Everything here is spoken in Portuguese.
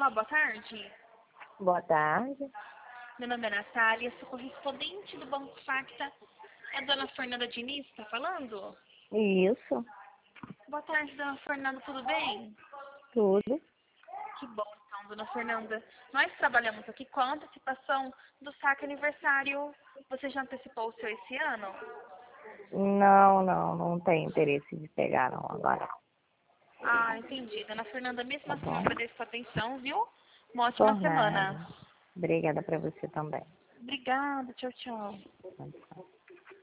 Olá, boa tarde. Boa tarde. Meu nome é Natália, sou correspondente do Banco Facta. É a dona Fernanda Diniz que está falando? Isso, Boa tarde, dona Fernanda, tudo bem? tudo. Que bom, então, dona Fernanda. Nós trabalhamos aqui com a antecipação do saque aniversário. Você já antecipou o seu esse ano? Não tenho interesse de pegar não agora. Ah, entendi. Dona Fernanda, mesmo Tá assim, eu bom? agradeço a atenção, viu? Uma ótima Por semana. nada. Obrigada para você também. Obrigada, tchau, tchau. Tchau, tchau.